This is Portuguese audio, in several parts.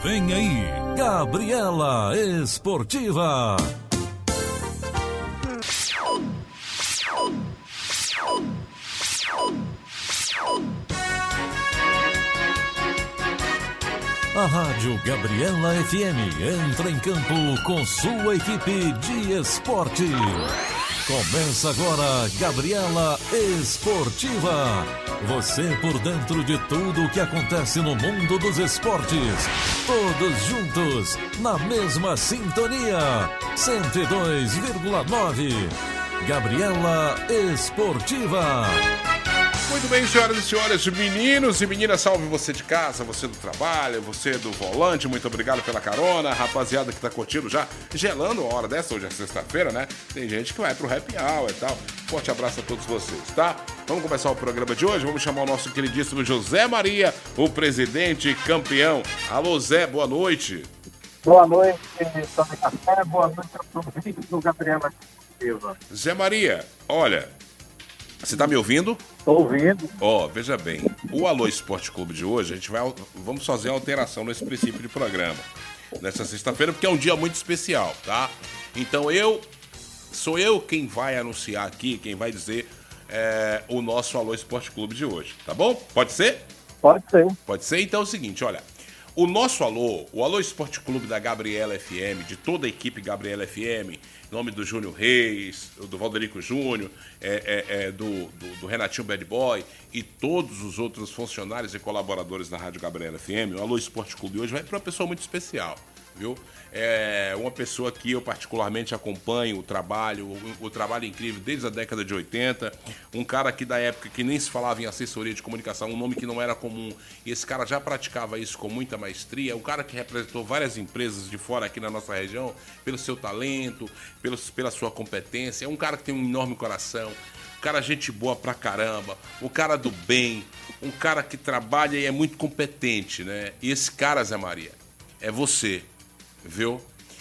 Vem aí, Gabriela Esportiva. A Rádio Gabriela FM entra em campo com sua equipe de esporte. Começa agora Gabriela Esportiva. Você por dentro de tudo o que acontece no mundo dos esportes. Todos juntos, na mesma sintonia. 102,9. Gabriela Esportiva. Muito bem, senhoras e senhores, meninos e meninas, salve você de casa, você do trabalho, você do volante, muito obrigado pela carona, rapaziada que tá curtindo já, gelando a hora dessa, hoje é sexta-feira, né? Tem gente que vai pro happy hour e tal. Forte abraço a todos vocês, tá? Vamos começar o programa de hoje, vamos chamar o nosso queridíssimo José Maria, o presidente campeão. Alô, Zé, boa noite. Boa noite, Tony Café, boa noite a todos do Gabriela Silva. Zé Maria, olha... Você tá me ouvindo? Tô ouvindo. Ó, veja bem, o Alô Esporte Clube de hoje, vamos fazer uma alteração nesse princípio de programa, nessa sexta-feira, porque é um dia muito especial, tá? Então sou eu quem vai anunciar aqui, quem vai dizer o nosso Alô Esporte Clube de hoje, tá bom? Pode ser? Pode ser. Pode ser? Então é o seguinte, olha, o nosso Alô, o Alô Esporte Clube da Gabriela FM, de toda a equipe Gabriela FM, em nome do Júnior Reis, do Valderico Júnior, do Renatinho Bad Boy e todos os outros funcionários e colaboradores da Rádio Gabriela FM, o Alô Esporte Clube hoje vai para uma pessoa muito especial, viu? É uma pessoa que eu particularmente acompanho o trabalho incrível desde a década de 80, um cara que da época que nem se falava em assessoria de comunicação, um nome que não era comum, e esse cara já praticava isso com muita maestria, um cara que representou várias empresas de fora aqui na nossa região, pelo seu talento, pela sua competência, é um cara que tem um enorme coração, um cara gente boa pra caramba, um cara do bem, um cara que trabalha e é muito competente, né? E esse cara, Zé Maria, é você. Viu?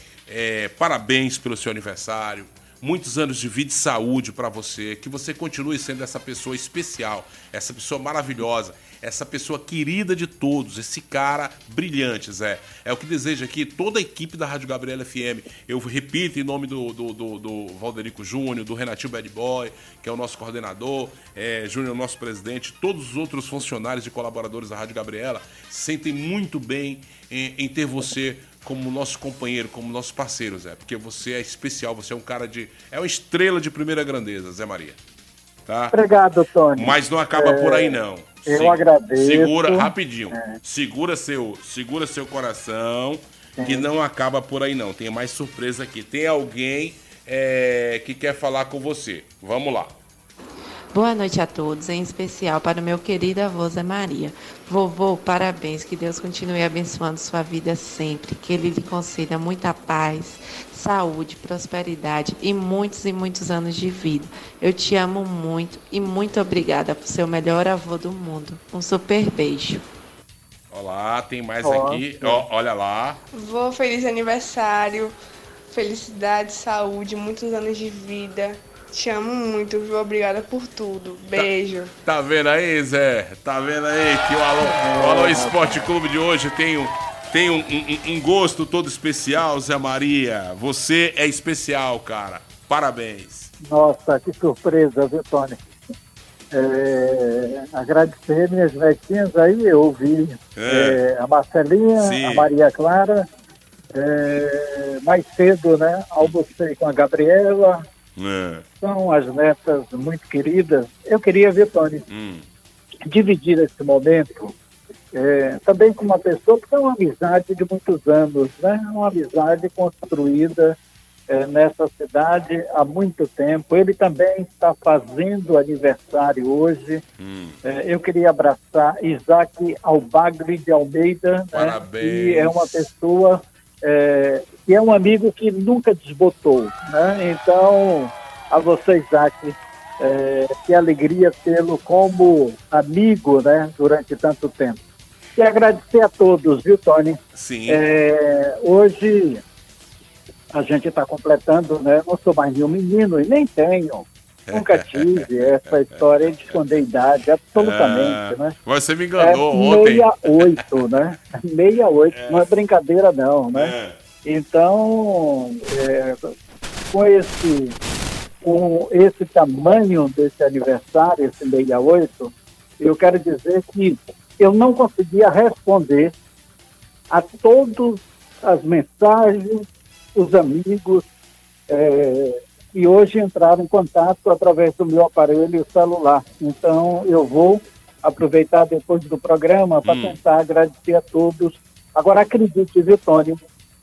Parabéns pelo seu aniversário, muitos anos de vida e saúde para você, que você continue sendo essa pessoa especial, essa pessoa maravilhosa, essa pessoa querida de todos, esse cara brilhante, Zé. É o que deseja aqui toda a equipe da Rádio Gabriela FM. Eu repito em nome do Valderico Júnior, do Renatinho Bad Boy, que é o nosso coordenador, Júnior, nosso presidente, todos os outros funcionários e colaboradores da Rádio Gabriela se sentem muito bem em ter você como nosso companheiro, como nosso parceiro, Zé. Porque você é especial, você é um cara é uma estrela de primeira grandeza, Zé Maria. Tá? Obrigado, Tony. Mas não acaba por aí, não. Eu agradeço. Segura, rapidinho. Segura seu coração, que não acaba por aí, não. Tem mais surpresa aqui. Tem alguém que quer falar com você. Vamos lá. Boa noite a todos, em especial para o meu querido avô Zé Maria. Vovô, parabéns, que Deus continue abençoando sua vida sempre, que Ele lhe conceda muita paz, saúde, prosperidade e muitos anos de vida. Eu te amo muito e muito obrigada por ser o melhor avô do mundo. Um super beijo. Olá, tem mais aqui. Olha lá. Vô, feliz aniversário, felicidade, saúde, muitos anos de vida. Te amo muito, viu? Obrigada por tudo. Beijo. Tá vendo aí, Zé? Tá vendo aí que o Alô Esporte Clube de hoje tem um gosto todo especial, Zé Maria. Você é especial, cara. Parabéns. Nossa, que surpresa, viu, Tony? Agradecer minhas netinhas aí, eu ouvi a Marcelinha, sim, a Maria Clara. Mais cedo, né? Almocei com a Gabriela. São as netas muito queridas. Eu queria ver, Tony, dividir esse momento também com uma pessoa que é uma amizade de muitos anos, né? Uma amizade construída nessa cidade há muito tempo. Ele também está fazendo aniversário hoje. Eu queria abraçar Isaac Albagre de Almeida, né? Que é uma pessoa que é um amigo que nunca desbotou, né? Então, a você, Isaac, que alegria tê-lo como amigo, né, durante tanto tempo. E agradecer a todos, viu, Tony? Sim. Hoje a gente está completando, né? Não sou mais nenhum menino e nem tenho Nunca tive essa história de esconder idade, absolutamente, né? Você me enganou ontem. 68, né? 68, não é brincadeira não, né? Então, com esse tamanho desse aniversário, esse 68, eu quero dizer que eu não conseguia responder a todas as mensagens, os amigos, e hoje entraram em contato através do meu aparelho celular. Então, eu vou aproveitar depois do programa para tentar agradecer a todos. Agora, acredite, viu, Tônio,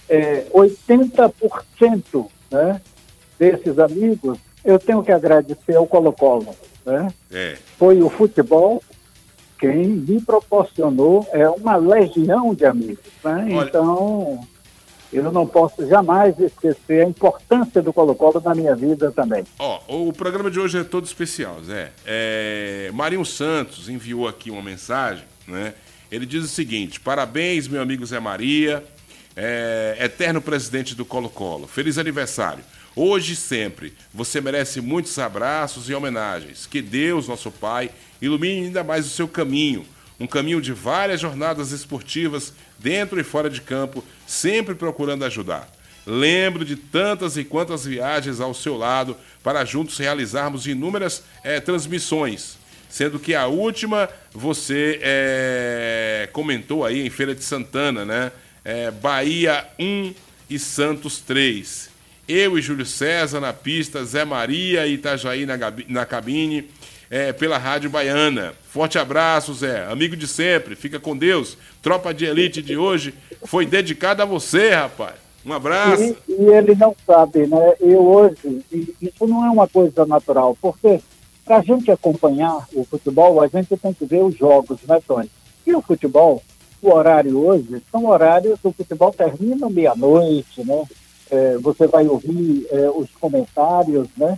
80%, né, desses amigos, eu tenho que agradecer ao Colo-Colo, né? Foi o futebol quem me proporcionou uma legião de amigos, né? Então, eu não posso jamais esquecer a importância do Colo-Colo na minha vida também. O programa de hoje é todo especial, Zé. Marinho Santos enviou aqui uma mensagem, né? Ele diz o seguinte: parabéns, meu amigo Zé Maria, eterno presidente do Colo-Colo. Feliz aniversário. Hoje e sempre, você merece muitos abraços e homenagens. Que Deus, nosso Pai, ilumine ainda mais o seu caminho. Um caminho de várias jornadas esportivas, dentro e fora de campo, sempre procurando ajudar. Lembro de tantas e quantas viagens ao seu lado para juntos realizarmos inúmeras transmissões. Sendo que a última você comentou aí em Feira de Santana, né? Bahia 1 e Santos 3. Eu e Júlio César na pista, Zé Maria e Itajaí na cabine, pela Rádio Baiana. Forte abraço, Zé. Amigo de sempre. Fica com Deus. Tropa de Elite de hoje foi dedicada a você, rapaz. Um abraço. E ele não sabe, né? Eu hoje, isso não é uma coisa natural, porque para a gente acompanhar o futebol, a gente tem que ver os jogos, né, Tony? E o futebol, o horário hoje, são horários, o futebol termina meia-noite, né? Você vai ouvir os comentários, né?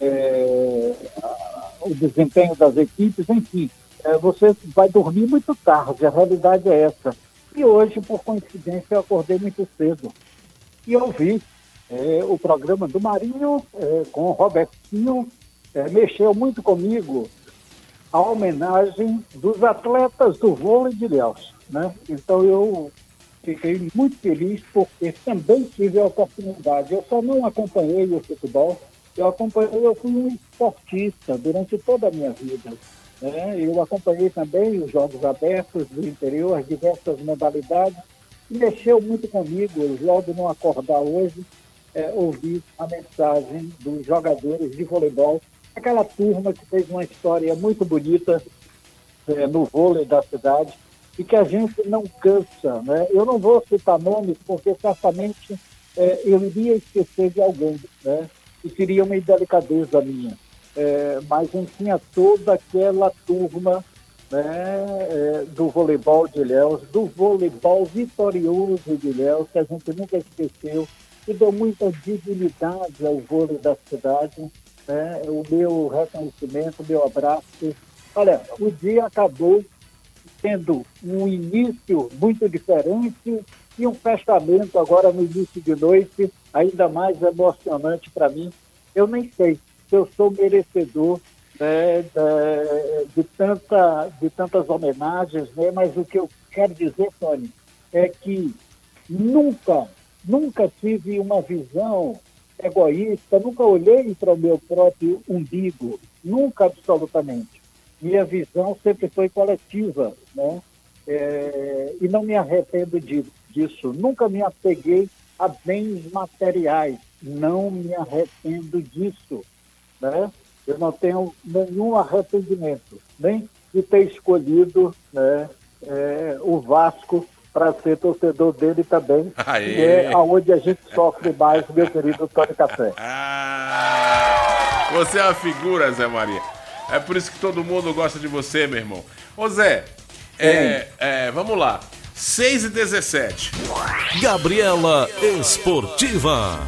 O desempenho das equipes, enfim. Você vai dormir muito tarde, a realidade é essa. E hoje, por coincidência, eu acordei muito cedo. E ouvi o programa do Marinho com o Robertinho, mexeu muito comigo a homenagem dos atletas do vôlei de Ilhéus, né? Então eu fiquei muito feliz porque também tive a oportunidade. Eu só não acompanhei o futebol, eu fui um esportista durante toda a minha vida, né? Eu acompanhei também os Jogos Abertos do interior, diversas modalidades, e mexeu muito comigo. Logo no acordar hoje, ouvi a mensagem dos jogadores de voleibol, aquela turma que fez uma história muito bonita no vôlei da cidade, e que a gente não cansa, né? Eu não vou citar nomes, porque certamente eu iria esquecer de alguém, né? E seria uma indelicadeza minha. Mas, enfim, toda aquela turma, né, do voleibol de Ilhéus, do voleibol vitorioso de Ilhéus, que a gente nunca esqueceu, e deu muita dignidade ao vôlei da cidade, né? O meu reconhecimento, o meu abraço. Olha, o dia acabou tendo um início muito diferente e um fechamento agora no início de noite ainda mais emocionante para mim. Eu nem sei se eu sou merecedor, né, de tantas homenagens, né? Mas o que eu quero dizer, Tony, é que nunca tive uma visão egoísta, nunca olhei para o meu próprio umbigo, nunca, absolutamente. Minha visão sempre foi coletiva, né? E não me arrependo disso. Nunca me apeguei a bens materiais, não me arrependo disso, né? Eu não tenho nenhum arrependimento, nem de ter escolhido, né, o Vasco para ser torcedor dele também, que é aonde a gente sofre mais, meu querido Tony Café. Você é uma figura, Zé Maria. É por isso que todo mundo gosta de você, meu irmão. Ô Zé, vamos lá. 6h17. Gabriela Esportiva.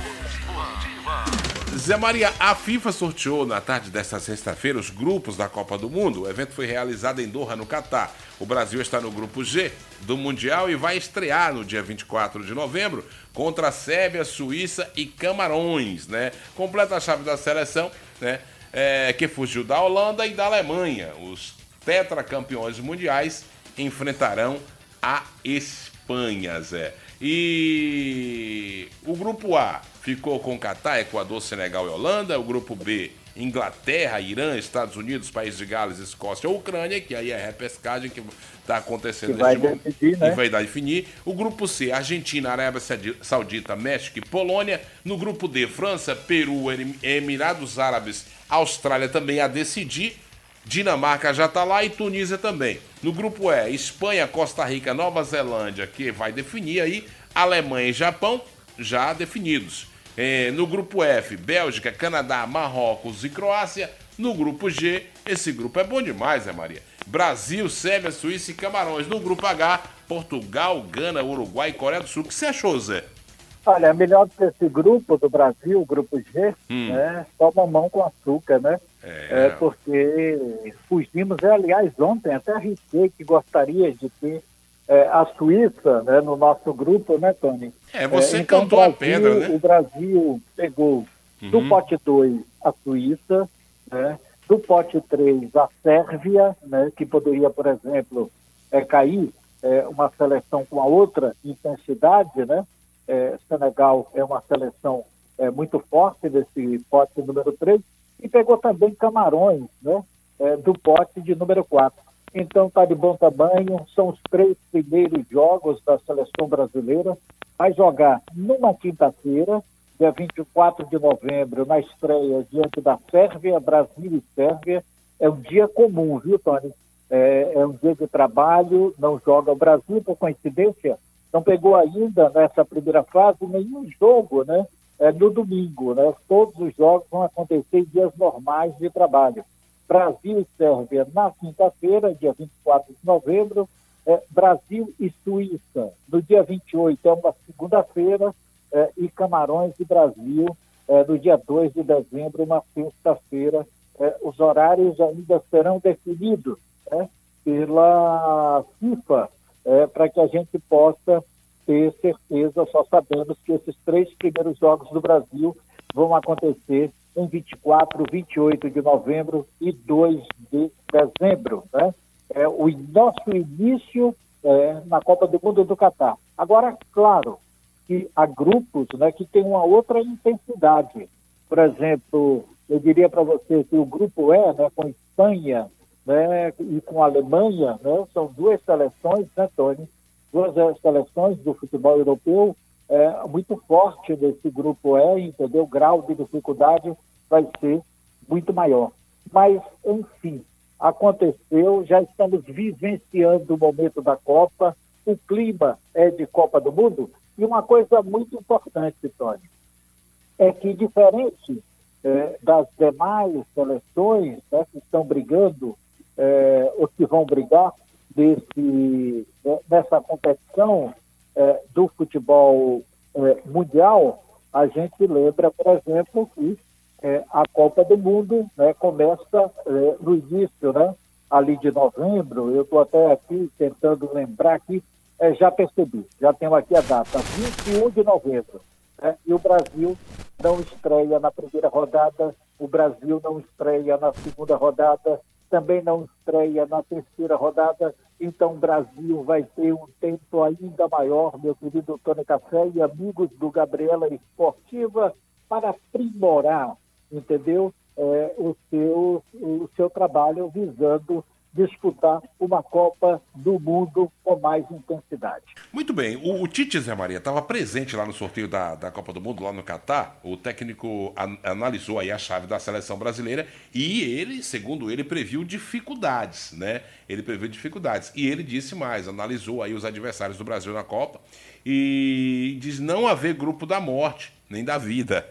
Zé Maria, a FIFA sorteou na tarde desta sexta-feira os grupos da Copa do Mundo. O evento foi realizado em Doha, no Catar. O Brasil está no grupo G do Mundial e vai estrear no dia 24 de novembro contra a Sérvia, Suíça e Camarões, né? Completa a chave da seleção, né? que fugiu da Holanda e da Alemanha. Os tetracampeões mundiais enfrentarão a Espanha, Zé. E o grupo A ficou com Catar, Equador, Senegal e Holanda. O grupo B, Inglaterra, Irã, Estados Unidos, País de Gales, Escócia e Ucrânia, que aí é a repescagem que está acontecendo neste momento, né? E vai dar definir. O grupo C, Argentina, Arábia Saudita, México e Polônia. No grupo D, França, Peru, Emirados Árabes, Austrália também a decidir. Dinamarca já está lá e Tunísia também. No grupo E, Espanha, Costa Rica, Nova Zelândia, que vai definir aí. Alemanha e Japão já definidos. No grupo F, Bélgica, Canadá, Marrocos e Croácia. No grupo G, esse grupo é bom demais, né, Maria? Brasil, Sérvia, Suíça e Camarões. No grupo H, Portugal, Gana, Uruguai e Coreia do Sul. O que você achou, Zé? Olha, melhor do que esse grupo do Brasil, o grupo G, né? Só mamão com açúcar, né? Porque fugimos, aliás, ontem até arrisquei que gostaria de ter a Suíça, né, no nosso grupo, né, Tony? Você então, cantou a pedra, né? O Brasil pegou do pote 2 a Suíça, né? Do pote 3 a Sérvia, né, que poderia, por exemplo, cair uma seleção com a outra intensidade, né? Senegal é uma seleção muito forte desse pote número 3, e pegou também Camarões, né? Do pote de número 4. Então está de bom tamanho, são os 3 primeiros jogos da seleção brasileira. Vai jogar numa quinta-feira, dia 24 de novembro, na estreia diante da Sérvia, Brasil e Sérvia. É um dia comum, viu, Tony? É um dia de trabalho, não joga o Brasil, por coincidência, não pegou ainda nessa primeira fase nenhum jogo, né? No domingo, né? Todos os jogos vão acontecer em dias normais de trabalho. Brasil e Sérvia na quinta-feira, dia 24 de novembro. Brasil e Suíça no dia 28, é uma segunda-feira. E Camarões e Brasil no dia 2 de dezembro, uma sexta-feira. Os horários ainda serão definidos, né, pela FIFA, para que a gente possa ter certeza. Só sabemos que esses 3 primeiros jogos do Brasil vão acontecer em 24, 28 de novembro e 2 de dezembro. Né? O nosso início na Copa do Mundo do Catar. Agora, claro, que há grupos, né, que têm uma outra intensidade. Por exemplo, eu diria para você que o grupo E, né, com Espanha, né, e com a Alemanha, né, são 2 seleções, né, Tony? 2 seleções do futebol europeu muito forte desse grupo E, entendeu? O grau de dificuldade vai ser muito maior. Mas, enfim, aconteceu, já estamos vivenciando o momento da Copa, o clima é de Copa do Mundo, e uma coisa muito importante, Tony, é que diferente das demais seleções, né, que estão brigando, ou que vão brigar nessa competição do futebol mundial, a gente lembra, por exemplo, que a Copa do Mundo, né, começa no início, né, ali de novembro. Eu estou até aqui tentando lembrar aqui, já percebi, já tenho aqui a data, 21 de novembro. Né, e o Brasil não estreia na primeira rodada, o Brasil não estreia na segunda rodada, também não estreia na terceira rodada. Então o Brasil vai ter um tempo ainda maior, meu querido Tony Café e amigos do Gabriela Esportiva, para aprimorar, entendeu? O seu trabalho visando disputar uma Copa do Mundo com mais intensidade. Muito bem. O Tite, Zé Maria, estava presente lá no sorteio da Copa do Mundo, lá no Catar. O técnico analisou aí a chave da seleção brasileira e ele, segundo ele, previu dificuldades, né? Ele previu dificuldades. E ele disse mais, analisou aí os adversários do Brasil na Copa e diz não haver grupo da morte, nem da vida.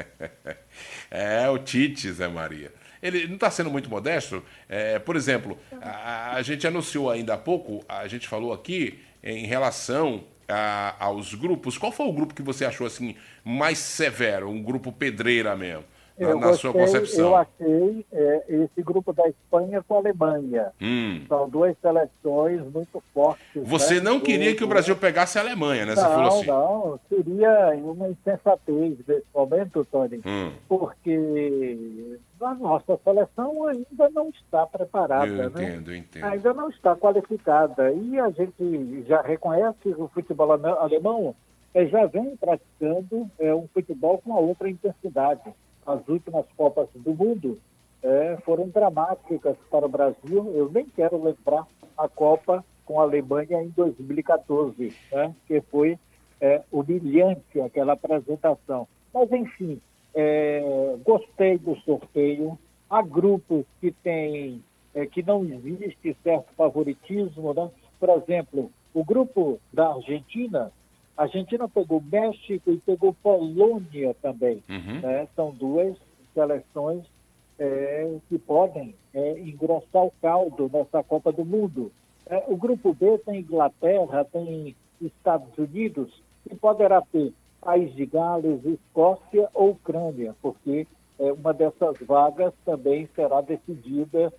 O Tite, Zé Maria. Ele não está sendo muito modesto? Por exemplo, a gente anunciou ainda há pouco, a gente falou aqui em relação aos grupos. Qual foi o grupo que você achou assim mais severo, um grupo pedreira mesmo? na sua concepção? Eu achei esse grupo da Espanha com a Alemanha. São duas seleções muito fortes. Você não queria que o Brasil pegasse a Alemanha, né? Você falou assim. Não. Seria uma insensatez nesse momento, Tony, porque a nossa seleção ainda não está preparada. Eu entendo. Ainda não está qualificada. E a gente já reconhece que o futebol alemão já vem praticando um futebol com uma outra intensidade. As últimas Copas do Mundo foram dramáticas para o Brasil. Eu nem quero lembrar a Copa com a Alemanha em 2014, né? Que foi humilhante aquela apresentação. Mas, enfim, gostei do sorteio. Há grupos que que não existe certo favoritismo, né? Por exemplo, o grupo da Argentina, a Argentina pegou México e pegou Polônia também. Né? São duas seleções que podem engrossar o caldo nessa Copa do Mundo. O grupo B tem Inglaterra, tem Estados Unidos, e poderá ter País de Gales, Escócia ou Ucrânia, porque uma dessas vagas também será decidida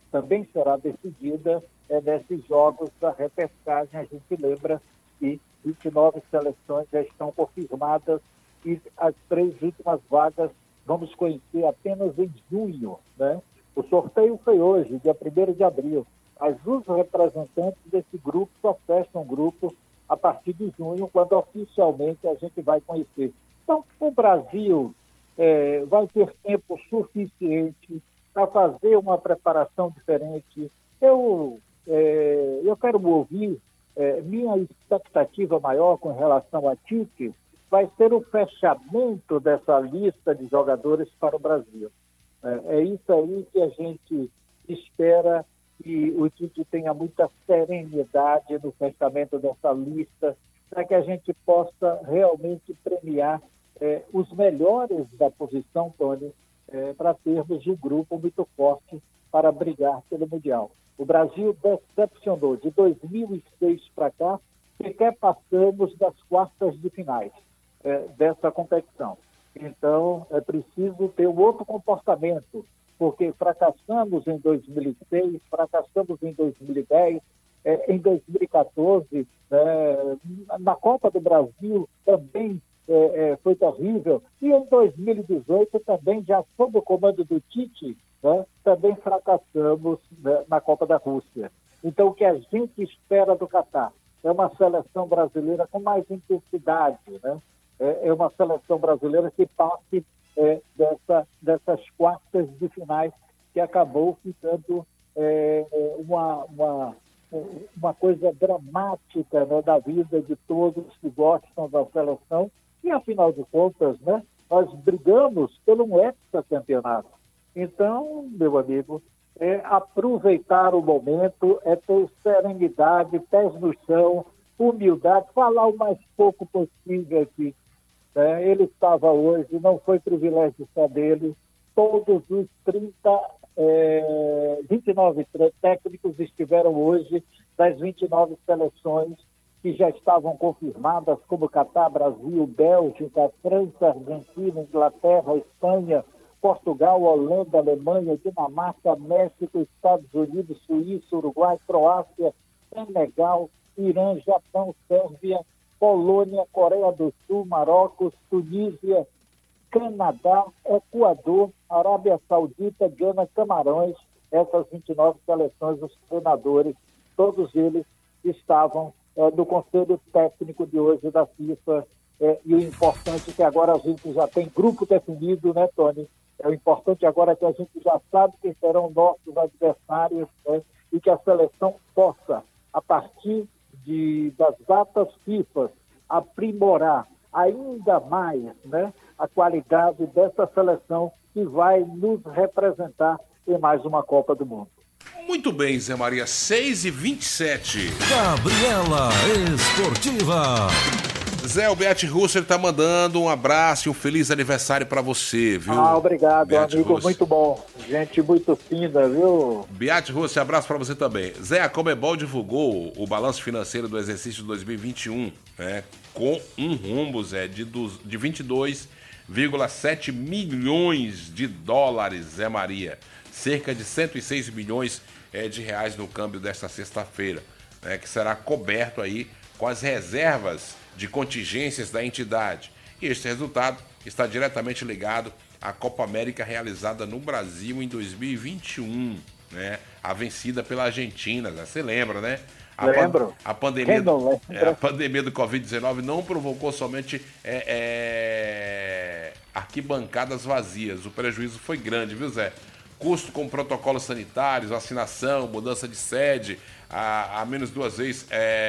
nesses jogos da repescagem. A gente lembra que 29 seleções já estão confirmadas e as 3 últimas vagas vamos conhecer apenas em junho, né? O sorteio foi hoje, dia 1º de abril. Mas os representantes desse grupo só fecham o grupo a partir de junho, quando oficialmente a gente vai conhecer. Então, o Brasil vai ter tempo suficiente para fazer uma preparação diferente. Eu quero ouvir, minha expectativa maior com relação a Tite vai ser o fechamento dessa lista de jogadores para o Brasil. É isso aí que a gente espera, que o Tite tenha muita serenidade no fechamento dessa lista, para que a gente possa realmente premiar os melhores da posição, Tony, para termos um grupo muito forte para brigar pelo Mundial. O Brasil decepcionou de 2006 para cá, sequer passamos das quartas de finais dessa competição. Então, é preciso ter um outro comportamento, porque fracassamos em 2006, fracassamos em 2010, em 2014, na Copa do Brasil também foi terrível, e em 2018 também, já sob o comando do Tite, também fracassamos na Copa da Rússia. Então, o que a gente espera do Catar é uma seleção brasileira com mais intensidade, né? É uma seleção brasileira que passe dessas quartas de finais, que acabou ficando uma coisa dramática, né, da vida de todos que gostam da seleção. E, afinal de contas, né, nós brigamos por um hexacampeonato. Então, meu amigo, aproveitar o momento, ter serenidade, pés no chão, humildade, falar o mais pouco possível aqui. Ele estava hoje, não foi privilégio só dele, todos os 29 técnicos estiveram hoje das 29 seleções que já estavam confirmadas, como Catar, Brasil, Bélgica, França, Argentina, Inglaterra, Espanha, Portugal, Holanda, Alemanha, Dinamarca, México, Estados Unidos, Suíça, Uruguai, Croácia, Senegal, Irã, Japão, Sérvia, Polônia, Coreia do Sul, Marrocos, Tunísia, Canadá, Equador, Arábia Saudita, Gana, Camarões. Essas 29 seleções, os treinadores, todos eles estavam no Conselho Técnico de hoje da FIFA. E o importante é que agora a gente já tem grupo definido, né, Tony? O importante agora é que a gente já sabe quem serão nossos adversários, né? E que a seleção possa, a partir das datas FIFA, aprimorar ainda mais, né, a qualidade dessa seleção que vai nos representar em mais uma Copa do Mundo. Muito bem, Zé Maria, 6h27. Gabriela Esportiva. Zé, o Beat Russell tá mandando um abraço e um feliz aniversário para você, viu? Obrigado, Beat amigo, Russell. muito bom. Gente muito fina, viu? Beat Russell, abraço para você também. Zé, a Conmebol divulgou o balanço financeiro do exercício 2021, né? Com um rombo, Zé, de 22 1,7 milhões de dólares, Zé Maria. Cerca de 106 milhões de reais no câmbio desta sexta-feira, né, que será coberto aí com as reservas de contingências da entidade. E este resultado está diretamente ligado à Copa América realizada no Brasil em 2021, né? A vencida pela Argentina, né? Você lembra, né? Lembro. A pandemia do Covid-19 não provocou somente arquibancadas vazias. O prejuízo foi grande, viu, Zé? Custo com protocolos sanitários, vacinação, mudança de sede, a menos 2 vezes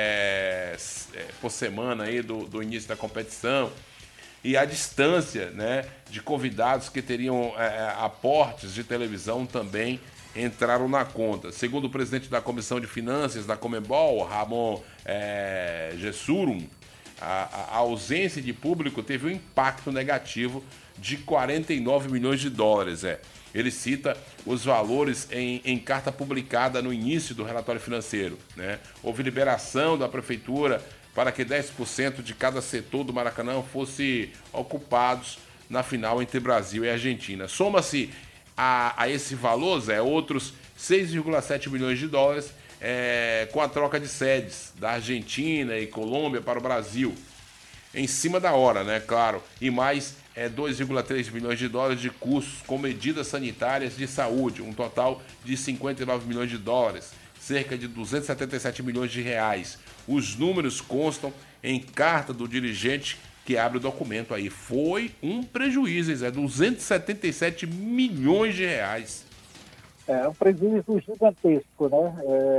por semana aí do início da competição. E a distância, né, de convidados que teriam aportes de televisão também entraram na conta. Segundo o presidente da Comissão de Finanças da Conmebol, Ramon Gessurum, a ausência de público teve um impacto negativo de 49 milhões de dólares. Ele cita os valores em carta publicada no início do relatório financeiro, né? Houve liberação da prefeitura para que 10% de cada setor do Maracanã fosse ocupados na final entre Brasil e Argentina. Soma-se a esse valor, Zé, outros 6,7 milhões de dólares com a troca de sedes da Argentina e Colômbia para o Brasil. Em cima da hora, né, claro, e mais 2,3 milhões de dólares de custos com medidas sanitárias de saúde, um total de 59 milhões de dólares, cerca de 277 milhões de reais. Os números constam em carta do dirigente que abre o documento aí. Foi um prejuízo, 277 milhões de reais. Um prejuízo gigantesco, né?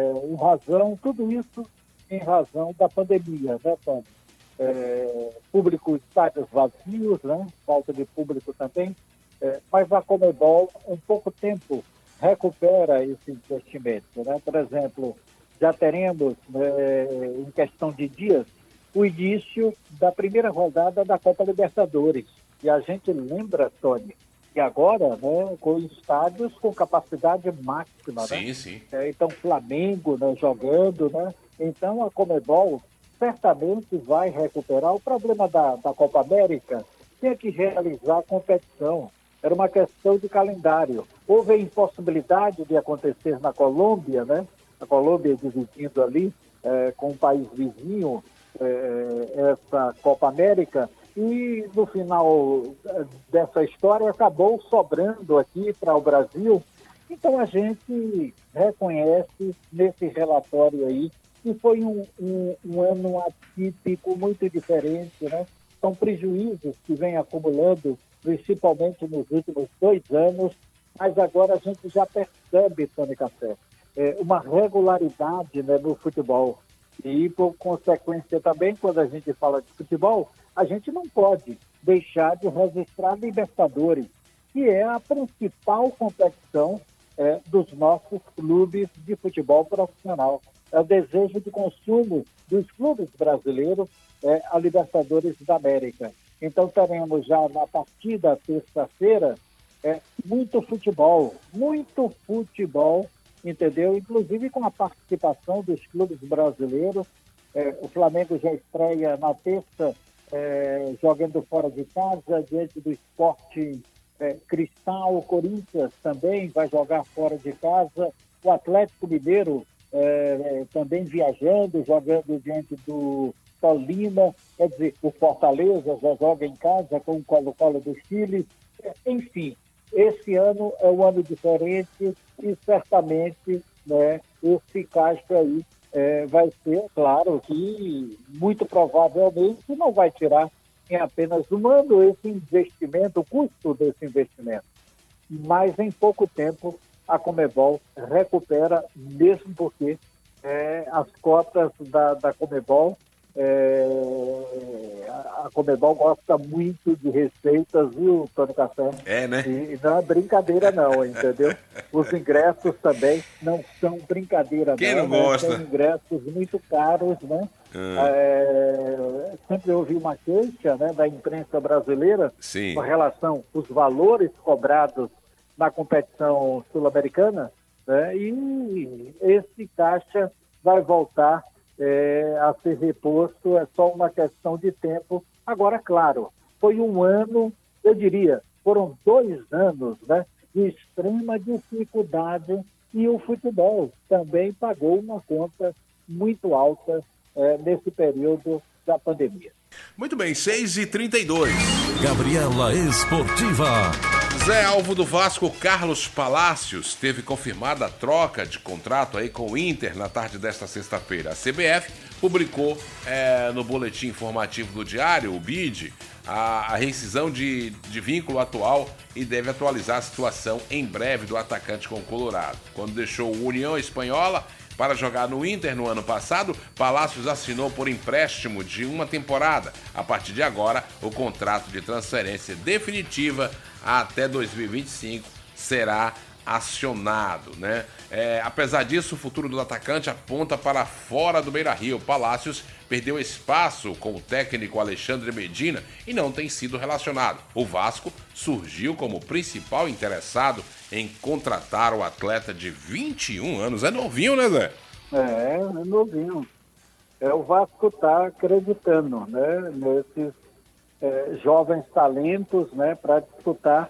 Tudo isso em razão da pandemia, né, Tony? Público, estádios vazios, né? Falta de público também, mas a Conmebol, em pouco tempo, recupera esse investimento, né? Por exemplo, já teremos, em questão de dias, o início da primeira rodada da Copa Libertadores. E a gente lembra, Tony, que agora, né, com estádios com capacidade máxima, sim, né? Sim. Então, Flamengo, né, jogando, né? Então, a Conmebol certamente vai recuperar. O problema da Copa América tinha que realizar a competição. Era uma questão de calendário. Houve a impossibilidade de acontecer na Colômbia, né? A Colômbia dividindo ali com o país vizinho essa Copa América. E no final dessa história acabou sobrando aqui para o Brasil. Então a gente reconhece nesse relatório aí que foi um ano atípico, muito diferente, né? São prejuízos que vem acumulando, principalmente nos últimos 2 anos, mas agora a gente já percebe, Tony Café, uma regularidade, né, no futebol. E, por consequência também, quando a gente fala de futebol, a gente não pode deixar de registrar Libertadores, que é a principal competição dos nossos clubes de futebol profissional. É o desejo de consumo dos clubes brasileiros, a Libertadores da América. Então, teremos já na partida terça-feira muito futebol, entendeu? Inclusive com a participação dos clubes brasileiros. O Flamengo já estreia na terça, jogando fora de casa, diante do Sport Cristal. O Corinthians também vai jogar fora de casa. O Atlético Mineiro também viajando, jogando diante do Tolima. Quer dizer, o Fortaleza já joga em casa com o Colo-Colo do Chile. Enfim, esse ano é um ano diferente e certamente, né, esse caixa aí vai ser, claro, que muito provavelmente não vai tirar em apenas um ano esse investimento, o custo desse investimento. Mas em pouco tempo a Conmebol recupera, mesmo porque as cotas da Conmebol, a Conmebol gosta muito de receitas, viu, Tony Café? Né? E não é brincadeira não, entendeu? Os ingressos também não são brincadeira. Quem não gosta? São ingressos muito caros, né? Sempre ouvi uma queixa, né, da imprensa brasileira, sim, com relação aos valores cobrados na competição sul-americana, né? E esse caixa vai voltar a ser reposto, é só uma questão de tempo. Agora, claro, foi um ano eu diria, foram 2 anos, né, de extrema dificuldade, e o futebol também pagou uma conta muito alta nesse período da pandemia. Muito bem, 6h32. Gabriela Esportiva. Zé, alvo do Vasco, Carlos Palácios, teve confirmada a troca de contrato aí com o Inter na tarde desta sexta-feira. A CBF publicou no boletim informativo do Diário, o BID, a rescisão de vínculo atual e deve atualizar a situação em breve do atacante com o Colorado. Quando deixou o União Espanhola para jogar no Inter no ano passado, Palácios assinou por empréstimo de 1 temporada. A partir de agora, o contrato de transferência definitiva até 2025 será acionado, né? Apesar disso, o futuro do atacante aponta para fora do Beira-Rio. Palácios perdeu espaço com o técnico Alexandre Medina e não tem sido relacionado. O Vasco surgiu como principal interessado em contratar o atleta de 21 anos. É novinho, né, Zé? É novinho. O Vasco está acreditando, né, nesses jovens talentos, né, para disputar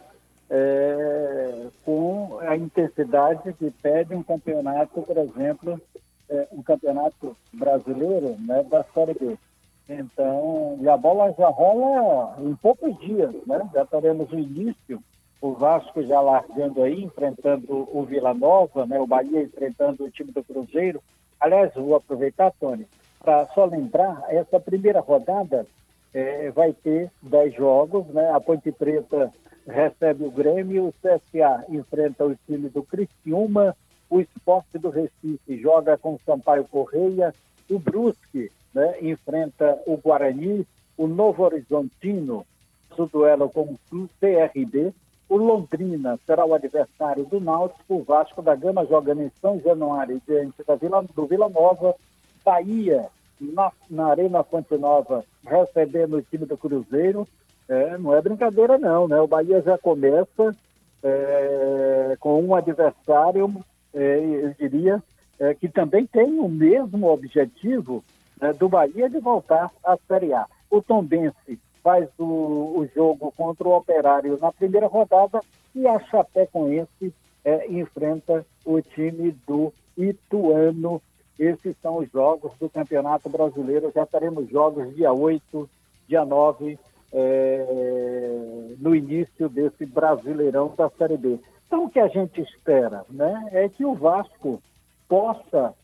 com a intensidade que pede um campeonato, por exemplo, um campeonato brasileiro, né, da Série B. Então, e a bola já rola em poucos dias, né? Já teremos o início, o Vasco já largando aí, enfrentando o Vila Nova, né? O Bahia enfrentando o time do Cruzeiro. Aliás, vou aproveitar, Tony, para só lembrar, essa primeira rodada vai ter 10 jogos, né? A Ponte Preta recebe o Grêmio, o CSA enfrenta o time do Criciúma, o Sport do Recife joga com o Sampaio Correia, o Brusque, né, enfrenta o Guarani, o Novo Horizontino, o duelo com o CRB, o Londrina será o adversário do Náutico, o Vasco da Gama jogando em São Januário diante do Vila Nova, Bahia na Arena Fonte Nova recebendo o time do Cruzeiro. Não é brincadeira não, né? O Bahia já começa com um adversário, eu diria, que também tem o mesmo objetivo do Bahia de voltar à Série A. O Tombense faz o jogo contra o Operário na primeira rodada e a Chapecoense enfrenta o time do Ituano. Esses são os jogos do Campeonato Brasileiro. Já teremos jogos dia 8, dia 9, no início desse Brasileirão da Série B. Então, o que a gente espera, né, é que o Vasco possa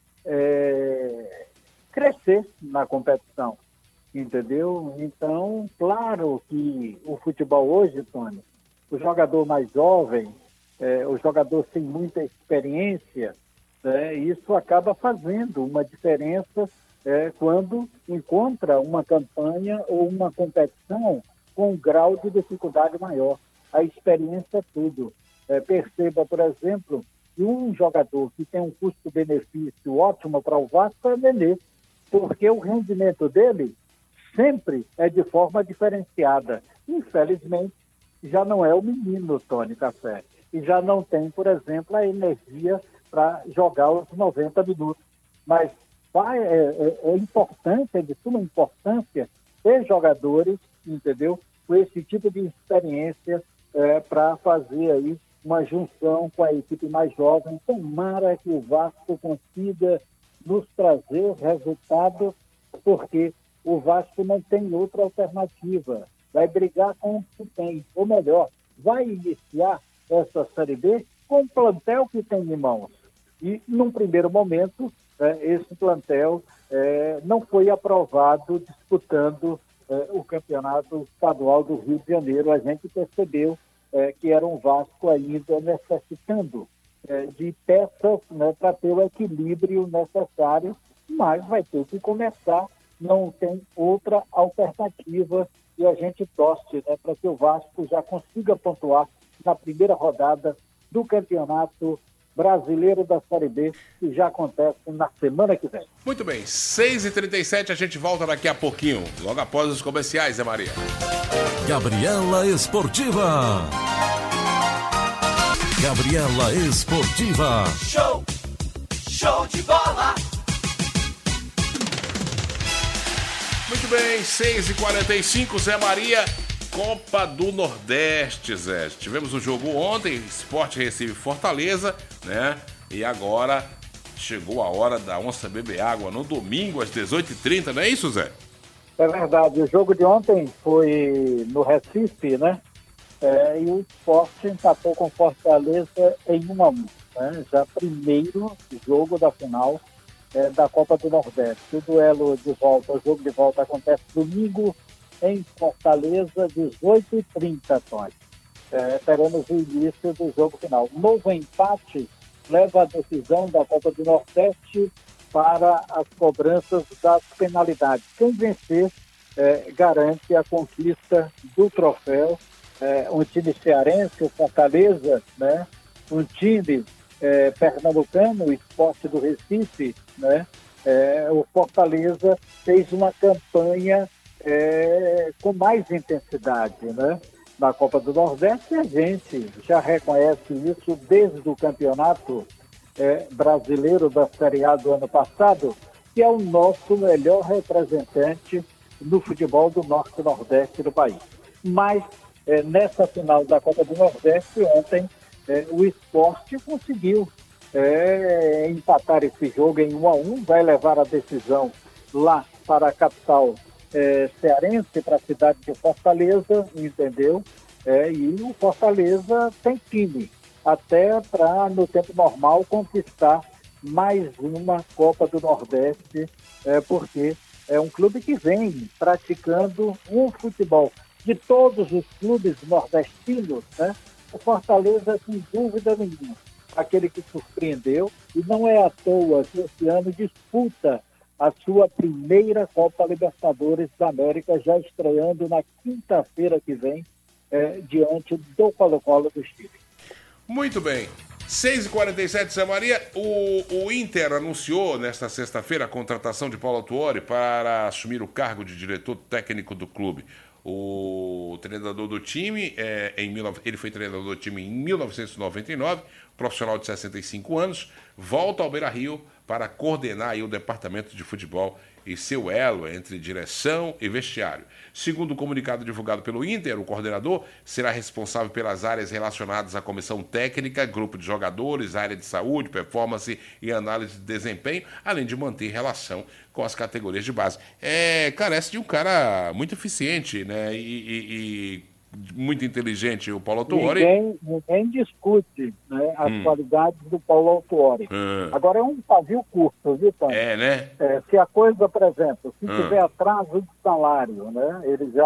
crescer na competição, entendeu? Então, claro que o futebol hoje, Tony, o jogador mais jovem, o jogador sem muita experiência, isso acaba fazendo uma diferença quando encontra uma campanha ou uma competição com um grau de dificuldade maior. A experiência é tudo. Perceba, por exemplo, que um jogador que tem um custo-benefício ótimo para o Vasco é o Nenê, porque o rendimento dele sempre é de forma diferenciada. Infelizmente, já não é o menino Tony Café, e já não tem, por exemplo, a energia para jogar os 90 minutos. Mas é importante, é de suma importância ter jogadores, entendeu, com esse tipo de experiência para fazer aí uma junção com a equipe mais jovem. Tomara que o Vasco consiga nos trazer resultados, porque o Vasco não tem outra alternativa. Vai brigar com o que tem, ou melhor, vai iniciar essa Série B com o plantel que tem em mãos. E, num primeiro momento, esse plantel não foi aprovado disputando o Campeonato Estadual do Rio de Janeiro. A gente percebeu que era um Vasco ainda necessitando de peças, né, para ter o equilíbrio necessário, mas vai ter que começar, não tem outra alternativa, e a gente torce, né, para que o Vasco já consiga pontuar na primeira rodada do Campeonato Brasileiro da Série B, que já acontece na semana que vem. Muito bem, 6h37, a gente volta daqui a pouquinho, logo após os comerciais, Zé Maria. Gabriela Esportiva. Gabriela Esportiva. Show de bola. Muito bem, 6h45, Zé Maria, Copa do Nordeste, Zé. Tivemos um jogo ontem, Sport Recife Fortaleza, né? E agora chegou a hora da onça beber água no domingo às 18h30, não é isso, Zé? É verdade, o jogo de ontem foi no Recife, né? E o Sport empatou com Fortaleza em 1-1, né? Já primeiro jogo da final da Copa do Nordeste. O duelo de volta, o jogo de volta acontece domingo em Fortaleza, 18h30, Tony. Teremos o início do jogo final. Um novo empate leva a decisão da Copa do Nordeste para as cobranças das penalidades. Quem vencer garante a conquista do troféu. Um time cearense, o Fortaleza, né? Um time pernambucano, o Sport do Recife, né? O Fortaleza fez uma campanha com mais intensidade, né? Na Copa do Nordeste, a gente já reconhece isso desde o campeonato brasileiro da Série A do ano passado, que é o nosso melhor representante no futebol do Norte e Nordeste do país. Mas nessa final da Copa do Nordeste, ontem, o Sport conseguiu empatar esse jogo em 1-1, vai levar a decisão lá para a capital cearense, para a cidade de Fortaleza, entendeu? E o Fortaleza tem time, até para, no tempo normal, conquistar mais uma Copa do Nordeste, porque é um clube que vem praticando um futebol. De todos os clubes nordestinos, né, o Fortaleza, sem dúvida nenhuma, aquele que surpreendeu, e não é à toa que esse ano disputa a sua primeira Copa Libertadores da América, já estreando na quinta-feira que vem, diante do Colo-Colo do Chile. Muito bem. 6h47, Zé Maria. O Inter anunciou nesta sexta-feira a contratação de Paulo Autuori para assumir o cargo de diretor técnico do clube. O treinador do time, ele foi treinador do time em 1999, profissional de 65 anos, volta ao Beira-Rio para coordenar aí o departamento de futebol e seu elo entre direção e vestiário. Segundo o comunicado divulgado pelo Inter, o coordenador será responsável pelas áreas relacionadas à comissão técnica, grupo de jogadores, área de saúde, performance e análise de desempenho, além de manter relação com as categorias de base. Carece de um cara muito eficiente, né? E muito inteligente, o Paulo Autuori. Ninguém discute, né, as qualidades do Paulo Autuori. Agora é um pavio curto, viu, Tony? Né? Se a coisa, por exemplo, se tiver atraso de salário, né,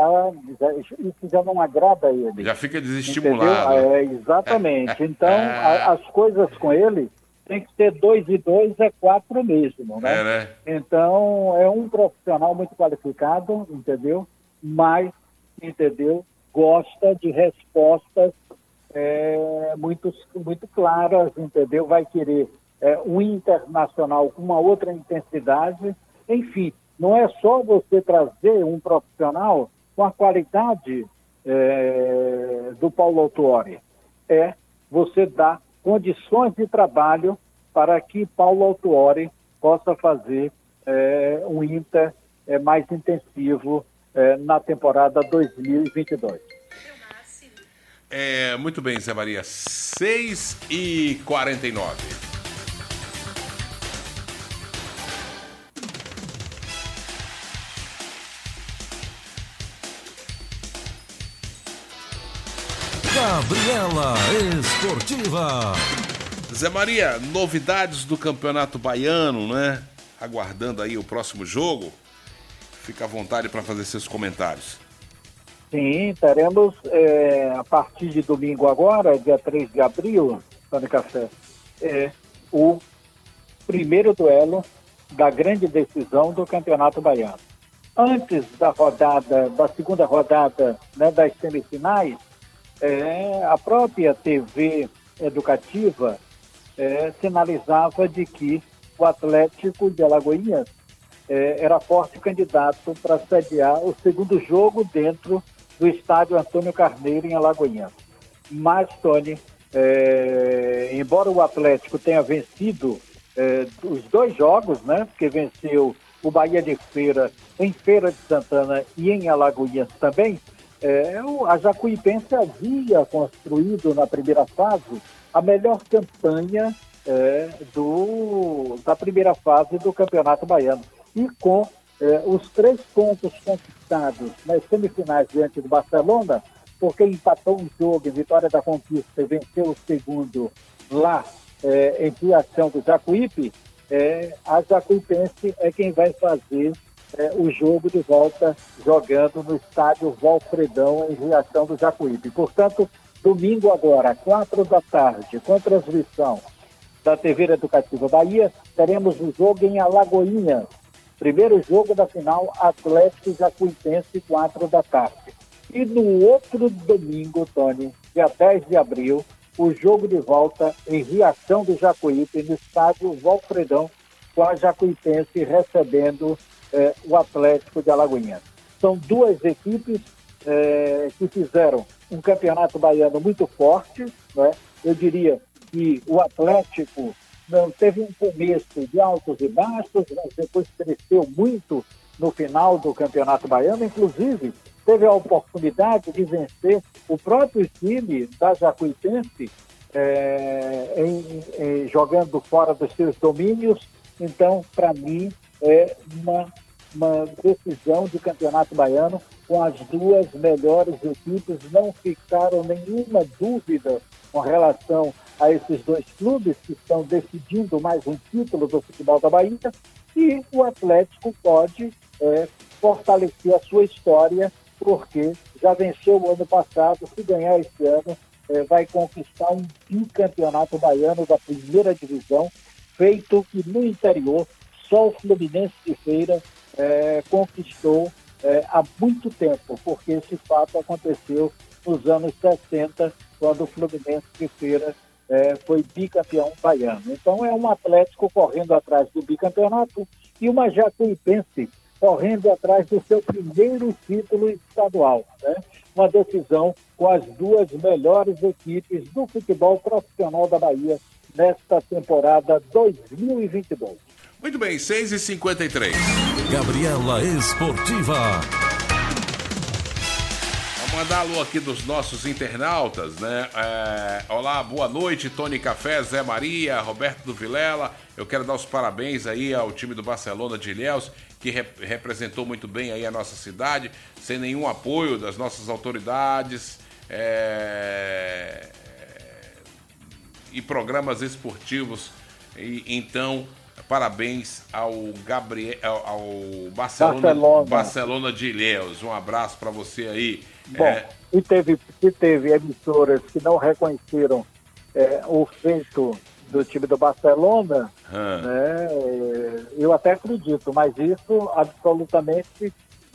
isso já não agrada a ele. Já fica desestimulado. Exatamente. Então, as coisas com ele tem que ser 2 e 2 é 4 mesmo, né? Né? Então, é um profissional muito qualificado, entendeu? Mas, entendeu? Gosta de respostas muito claras, entendeu? Vai querer um internacional com uma outra intensidade. Enfim, não é só você trazer um profissional com a qualidade do Paulo Autuori. Você dar condições de trabalho para que Paulo Autuori possa fazer um Inter mais intensivo na temporada 2022. Muito bem, Zé Maria. 6h49. Gabriela Esportiva. Zé Maria, novidades do Campeonato Baiano, né? Aguardando aí o próximo jogo. Fica à vontade para fazer seus comentários. Sim, teremos a partir de domingo agora, dia 3 de abril, Tony Café, o primeiro duelo da grande decisão do Campeonato Baiano. Antes da segunda rodada, né, das semifinais, a própria TV educativa sinalizava de que o Atlético de Alagoinhas era forte candidato para sediar o segundo jogo dentro do estádio Antônio Carneiro, em Alagoinhas. Mas, Tony, embora o Atlético tenha vencido os 2 jogos, né, porque venceu o Bahia de Feira em Feira de Santana e em Alagoinhas também, A Jacuipense havia construído na primeira fase a melhor campanha da primeira fase do Campeonato Baiano. E com os 3 pontos conquistados nas semifinais diante do Barcelona, porque empatou um jogo em Vitória da Conquista e venceu o segundo lá em Riachão do Jacuípe, a Jacuipense é quem vai fazer o jogo de volta jogando no estádio Valfredão em Riachão do Jacuípe. Portanto, domingo agora, 4 da tarde, com transmissão da TV Educativa Bahia, teremos o jogo em Alagoinhas. Primeiro jogo da final, Atlético e Jacuipense, 4 da tarde. E no outro domingo, Tony, dia 10 de abril, o jogo de volta em Riachão do Jacuípe, no estádio Valfredão, com a Jacuipense recebendo o Atlético de Alagoinhas. São 2 equipes que fizeram um campeonato baiano muito forte, né? Eu diria que o Atlético não teve um começo de altos e baixos, mas depois cresceu muito no final do Campeonato Baiano, inclusive teve a oportunidade de vencer o próprio time da Jacuipense jogando fora dos seus domínios. Então, para mim, é uma decisão de Campeonato Baiano com as 2 melhores equipes. Não ficaram nenhuma dúvida com relação a esses 2 clubes que estão decidindo mais um título do futebol da Bahia, e o Atlético pode fortalecer a sua história, porque já venceu o ano passado. Se ganhar esse ano, vai conquistar um bicampeonato baiano da primeira divisão, feito que no interior só o Fluminense de Feira conquistou há muito tempo, porque esse fato aconteceu nos anos 60, quando o Fluminense de Feira foi bicampeão baiano. Então é um Atlético correndo atrás do bicampeonato e uma Jacuipense correndo atrás do seu primeiro título estadual, né? Uma decisão com as 2 melhores equipes do futebol profissional da Bahia nesta temporada 2022. Muito bem, 6h53. Gabriela Esportiva. Vamos mandar alô aqui dos nossos internautas, né? Olá, boa noite, Tony Café, Zé Maria, Roberto do Vilela. Eu quero dar os parabéns aí ao time do Barcelona de Ilhéus, que representou muito bem aí a nossa cidade, sem nenhum apoio das nossas autoridades e programas esportivos. Então, parabéns ao Barcelona de Ilhéus. Um abraço para você aí. Bom, e teve emissoras que não reconheceram o feito do time do Barcelona, né? Eu até acredito, mas isso absolutamente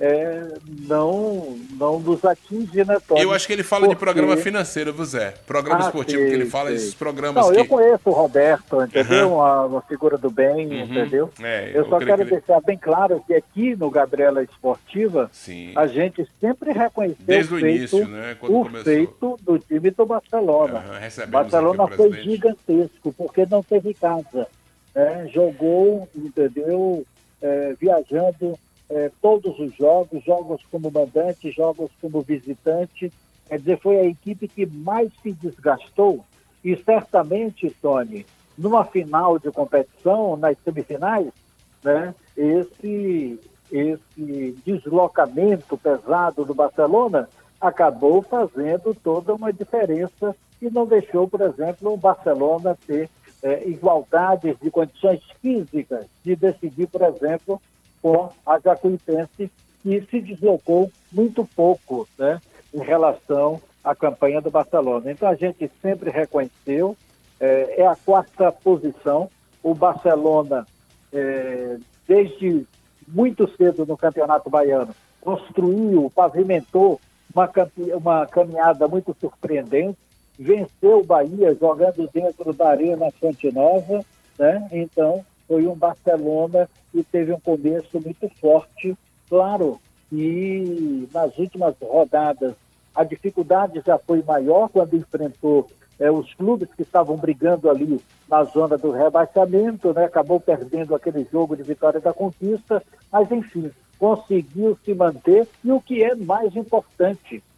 não nos atinge, né, Tony? Eu acho que ele fala de programa financeiro, viu, Zé? Programa esportivo, que ele fala desses programas. Não, eu conheço o Roberto, entendeu? Uma figura do bem, entendeu? Eu só quero deixar bem claro que aqui no Gabriela Esportiva, a gente sempre reconheceu desde o início, né? O feito do time do Barcelona. O Barcelona foi gigantesco, porque não teve casa. Jogou, entendeu? Viajando todos os jogos como mandante, jogos como visitante. Quer dizer, foi a equipe que mais se desgastou e certamente, Tony, numa final de competição, nas semifinais, né, esse deslocamento pesado do Barcelona acabou fazendo toda uma diferença e não deixou, por exemplo, o Barcelona ter igualdades de condições físicas de decidir, por exemplo, com a Jacuipense, que se deslocou muito pouco, né, em relação à campanha do Barcelona. Então a gente sempre reconheceu, é a 4ª posição. O Barcelona, desde muito cedo no Campeonato Baiano, construiu, pavimentou uma caminhada muito surpreendente, venceu o Bahia jogando dentro da Arena Fonte Nova, né? Então foi um Barcelona que teve um começo muito forte. Claro que nas últimas rodadas a dificuldade já foi maior quando enfrentou os clubes que estavam brigando ali na zona do rebaixamento, né? Acabou perdendo aquele jogo de Vitória da Conquista, mas enfim, conseguiu se manter e o que é mais importante,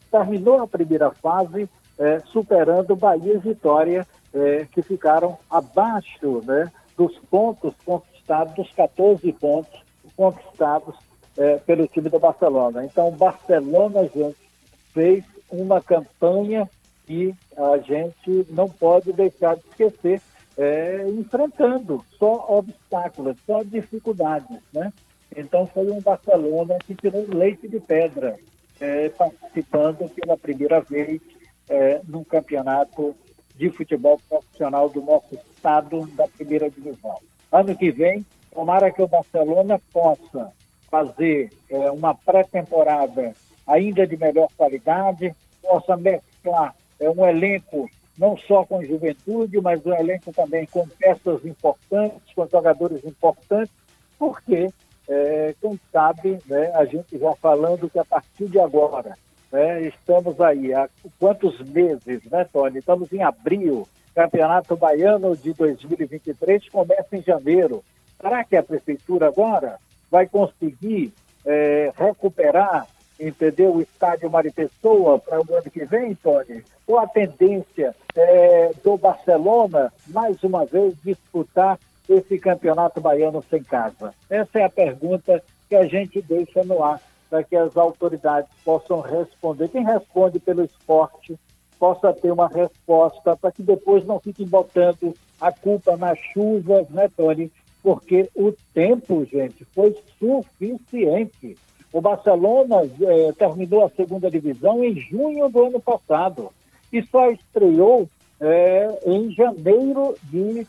terminou a primeira fase superando Bahia e Vitória, que ficaram abaixo, né, dos pontos conquistados, dos 14 pontos conquistados pelo time do Barcelona. Então, o Barcelona, gente, fez uma campanha que a gente não pode deixar de esquecer, enfrentando só obstáculos, só dificuldades, né? Então, foi um Barcelona que tirou leite de pedra, participando pela primeira vez num campeonato de futebol profissional do nosso estado, da primeira divisão. Ano que vem, tomara que o Barcelona possa fazer uma pré-temporada ainda de melhor qualidade, possa mesclar um elenco não só com juventude, mas um elenco também com peças importantes, com jogadores importantes, porque, quem sabe, né, a gente já falando que a partir de agora, estamos aí há quantos meses, né, Tony? Estamos em abril, Campeonato Baiano de 2023 começa em janeiro. Será que a Prefeitura agora vai conseguir recuperar, entendeu, o estádio Maripessoa para o ano que vem, Tony? Ou a tendência do Barcelona, mais uma vez, disputar esse Campeonato Baiano sem casa? Essa é a pergunta que a gente deixa no ar, para que as autoridades possam responder. Quem responde pelo esporte possa ter uma resposta, para que depois não fiquem botando a culpa nas chuvas, né, Tony? Porque o tempo, gente, foi suficiente. O Barcelona terminou a segunda divisão em junho do ano passado e só estreou em janeiro de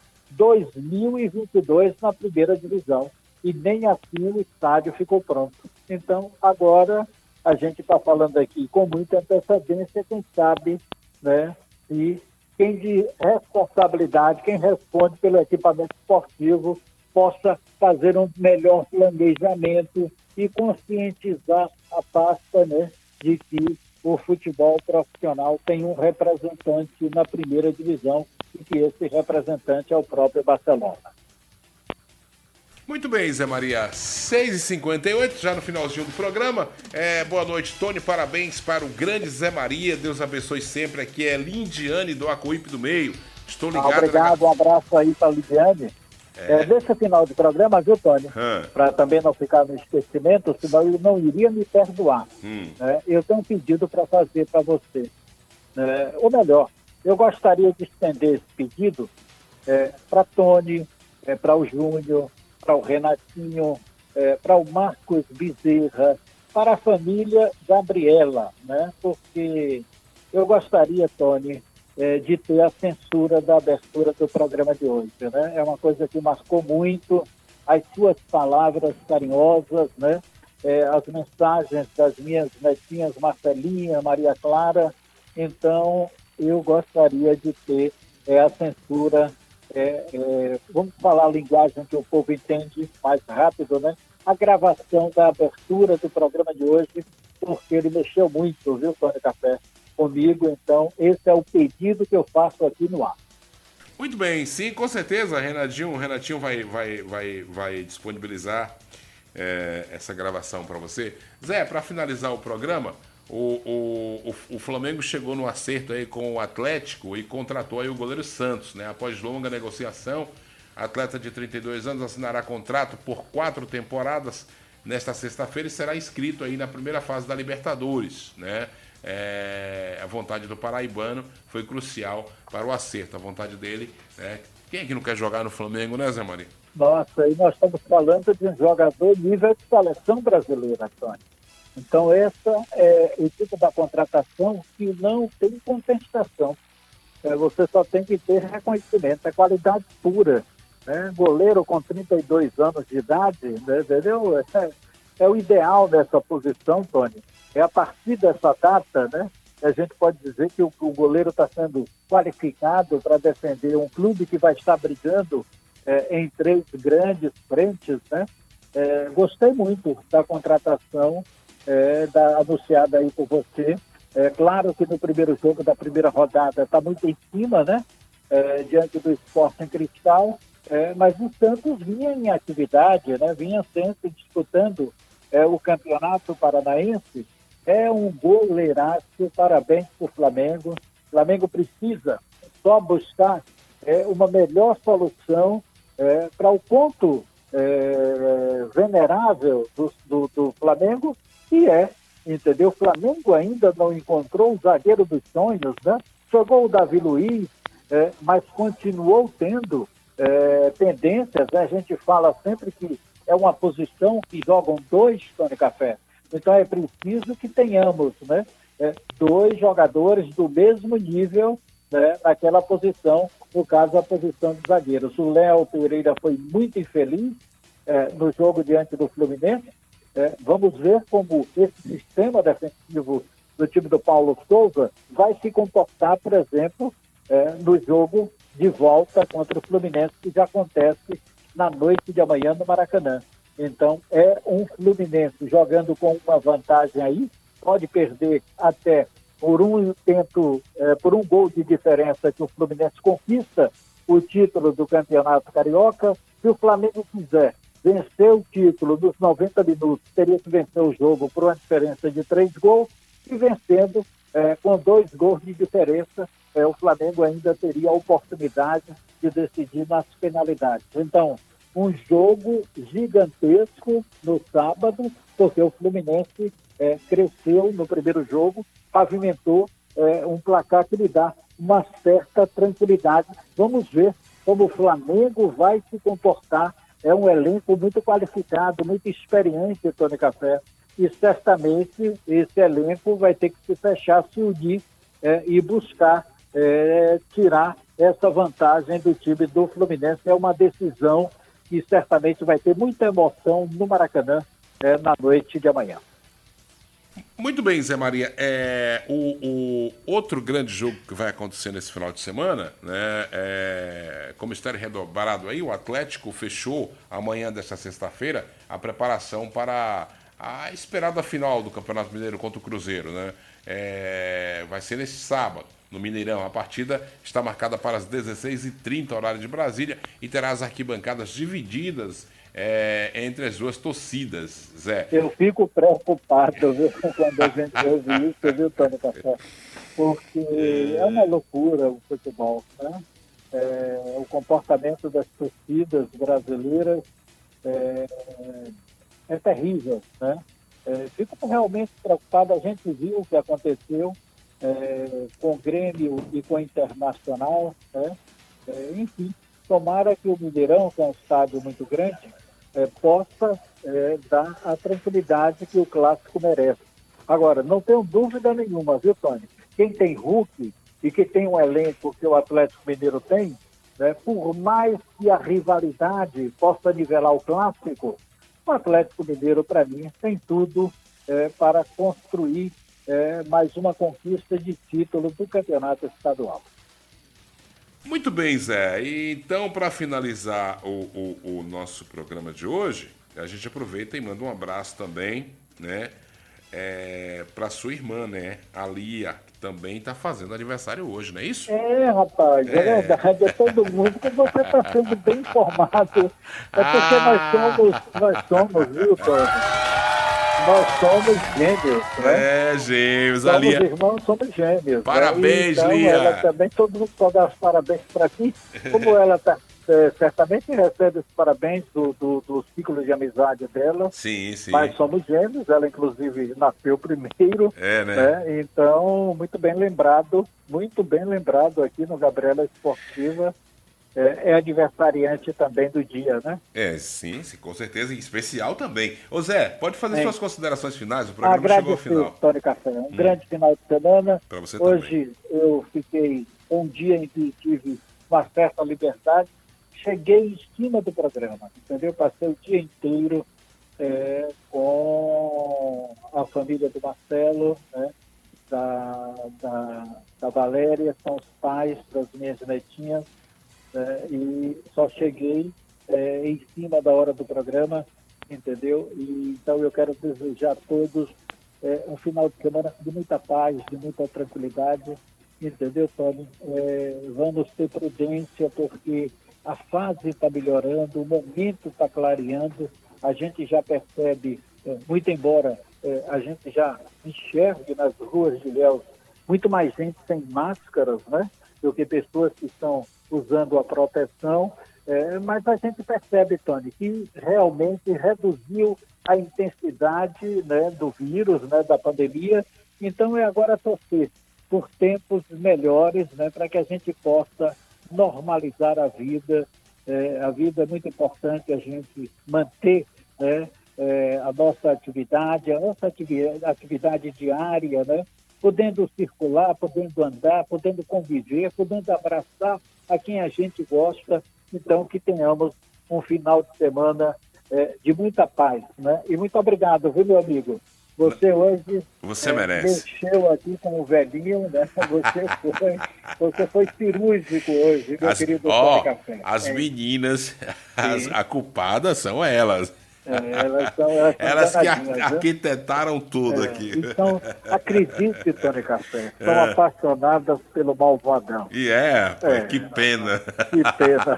2022 na primeira divisão. E nem assim o estádio ficou pronto. Então, agora, a gente está falando aqui com muita antecedência, quem sabe, né, e quem de responsabilidade, quem responde pelo equipamento esportivo, possa fazer um melhor planejamento e conscientizar a pasta, né, de que o futebol profissional tem um representante na primeira divisão e que esse representante é o próprio Barcelona. Muito bem, Zé Maria, 6h58, já no finalzinho do programa. Boa noite, Tony, parabéns para o grande Zé Maria, Deus abençoe sempre. Aqui é Lindiane do Acuípe do Meio. Estou ligado. Obrigado, um abraço aí para a Lindiane. Nesse final de programa, viu, Tony? Para também não ficar no esquecimento, senão ele não iria me perdoar. Eu tenho um pedido para fazer para você. Ou melhor, eu gostaria de estender esse pedido para Tony, para o Júnior, para o Renatinho, para o Marcos Bezerra, para a família Gabriela, né? Porque eu gostaria, Tony, de ter a censura da abertura do programa de hoje, né? É uma coisa que marcou muito, as suas palavras carinhosas, né? As mensagens das minhas netinhas Marcelinha, Maria Clara. Então, eu gostaria de ter a censura, vamos falar a linguagem que o povo entende mais rápido, né? A gravação da abertura do programa de hoje, porque ele mexeu muito, viu, Tony Café, comigo. Então, esse é o pedido que eu faço aqui no ar. Muito bem, sim, com certeza, Renatinho vai disponibilizar essa gravação para você. Zé, para finalizar o programa, o Flamengo chegou no acerto aí com o Atlético e contratou aí o goleiro Santos, né? Após longa negociação, atleta de 32 anos assinará contrato por 4 temporadas nesta sexta-feira e será inscrito aí na primeira fase da Libertadores, né? A vontade do paraibano foi crucial para o acerto, a vontade dele, né? Quem é que não quer jogar no Flamengo, né, Zé Maria? Nossa, e nós estamos falando de um jogador nível de seleção brasileira, Antônio. Então, essa é o tipo da contratação que não tem contestação. Você só tem que ter reconhecimento, é qualidade pura. Né? Goleiro com 32 anos de idade, né? Entendeu? É o ideal dessa posição, Tony. A partir dessa data, né, a gente pode dizer que o goleiro está sendo qualificado para defender um clube que vai estar brigando em 3 grandes frentes, né? Gostei muito da contratação anunciada aí por você. Claro que no primeiro jogo da primeira rodada está muito em cima, né? Diante do Sporting Cristal, mas o Santos vinha em atividade, né? Vinha sempre disputando o Campeonato Paranaense É um goleiraço, parabéns para o Flamengo. O Flamengo precisa só buscar uma melhor solução para o ponto venerável do Flamengo, que entendeu? O Flamengo ainda não encontrou o zagueiro dos sonhos, né? Jogou o Davi Luiz, mas continuou tendo tendências, né? A gente fala sempre que é uma posição que jogam dois, Tony Café. Então é preciso que tenhamos, né, dois jogadores do mesmo nível, né, naquela posição, no caso a posição de zagueiros. O Léo Pereira foi muito infeliz no jogo diante do Fluminense. Vamos ver como esse sistema defensivo do time do Paulo Souza vai se comportar, por exemplo, no jogo de volta contra o Fluminense, que já acontece na noite de amanhã no Maracanã. Então, é um Fluminense jogando com uma vantagem aí, pode perder até por um gol de diferença que o Fluminense conquista o título do Campeonato Carioca. Se o Flamengo quiser vencer o título nos 90 minutos, teria que vencer o jogo por uma diferença de 3 gols, e vencendo com 2 gols de diferença, o Flamengo ainda teria a oportunidade de decidir nas penalidades. Então, um jogo gigantesco no sábado, porque o Fluminense cresceu no primeiro jogo, pavimentou um placar que lhe dá uma certa tranquilidade. Vamos ver como o Flamengo vai se comportar. É um elenco muito qualificado, muito experiente, Tony Café, e certamente esse elenco vai ter que se fechar, se unir e buscar tirar essa vantagem do time do Fluminense. É uma decisão que certamente vai ter muita emoção no Maracanã na noite de amanhã. Muito bem, Zé Maria. O outro grande jogo que vai acontecer nesse final de semana, né, como está redobrado aí, o Atlético fechou amanhã desta sexta-feira a preparação para a esperada final do Campeonato Mineiro contra o Cruzeiro, né? Vai ser nesse sábado, no Mineirão. A partida está marcada para as 16h30, horário de Brasília, e terá as arquibancadas divididas entre as duas torcidas, Zé. Eu fico preocupado, viu, quando a gente ouve isso, viu, Tony Café? Porque é uma loucura o futebol, né? O comportamento das torcidas brasileiras é terrível, né? Fico realmente preocupado. A gente viu o que aconteceu com o Grêmio e com o Internacional, né? Enfim, tomara que o Mineirão, que é um estádio muito grande, possa dar a tranquilidade que o clássico merece. Agora, não tenho dúvida nenhuma, viu, Tony? Quem tem Hulk e que tem um elenco que o Atlético Mineiro tem, né, por mais que a rivalidade possa nivelar o clássico, o Atlético Mineiro, para mim, tem tudo para construir mais uma conquista de título do campeonato estadual. Muito bem, Zé. E então, para finalizar o nosso programa de hoje, a gente aproveita e manda um abraço também, né, para sua irmã, né, a Lia, que também está fazendo aniversário hoje, não é isso? Rapaz, é verdade, é todo mundo, que você está sendo bem informado. É porque nós somos, viu, Tony? Nós somos gêmeos, né? Gêmeos, somos a Lia. Irmãos, somos gêmeos. Parabéns, né? Então, Lia. Ela também, todo mundo pode dar os parabéns para ti. Como ela certamente recebe os parabéns do ciclo de amizade dela. Sim, sim. Mas somos gêmeos, ela inclusive nasceu primeiro. né? Então, muito bem lembrado aqui no Gabriela Esportiva. É aniversariante também do dia, né? Sim, com certeza, em especial também. Ô Zé, pode fazer suas considerações finais, o programa chegou ao final. Tony Café, um grande final de semana. Pra você Hoje também. Eu fiquei um dia em que tive uma certa liberdade, cheguei em cima do programa, entendeu? Passei o dia inteiro com a família do Marcelo, né? da Valéria, são os pais das minhas netinhas, e só cheguei em cima da hora do programa, entendeu? E, então eu quero desejar a todos um final de semana de muita paz, de muita tranquilidade, entendeu, Tony? Vamos ter prudência, porque a fase está melhorando, o momento está clareando, a gente já percebe, muito embora a gente já enxergue nas ruas de Ilhéus muito mais gente sem máscaras, né, do que pessoas que estão usando a proteção, mas a gente percebe, Tony, que realmente reduziu a intensidade, né, do vírus, né, da pandemia. Então é agora torcer por tempos melhores, né, para que a gente possa normalizar a vida. A vida é muito importante a gente manter, né, a nossa atividade diária, né, podendo circular, podendo andar, podendo conviver, podendo abraçar a quem a gente gosta. Então, que tenhamos um final de semana de muita paz, né? E muito obrigado, viu, meu amigo? Você hoje merece. Mexeu aqui com o velhinho, né? Você foi cirúrgico hoje, meu querido Tony Café. As meninas, a culpada são elas. Elas que arquitetaram tudo aqui. Então, acredite, Tony Café, são apaixonadas pelo malvadão. Que pena. Que pena.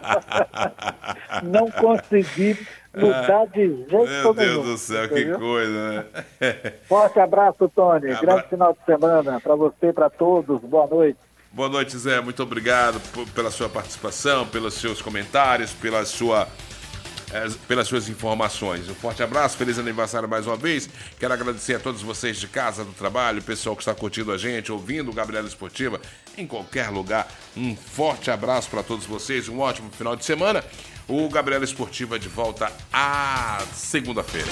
Não consegui lutar de jeito nenhum. Meu Deus do céu, entendeu? Que coisa, né? Forte abraço, Tony. Grande final de semana para você e para todos. Boa noite. Boa noite, Zé. Muito obrigado pela sua participação, pelos seus comentários, pelas suas informações. Um forte abraço, feliz aniversário mais uma vez. Quero agradecer a todos vocês de casa, do trabalho, o pessoal que está curtindo a gente, ouvindo o Gabriela Esportiva em qualquer lugar. Um forte abraço para todos vocês, um ótimo final de semana. O Gabriela Esportiva de volta à segunda-feira.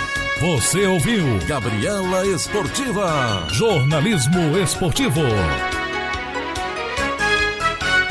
Você ouviu Gabriela Esportiva, jornalismo esportivo.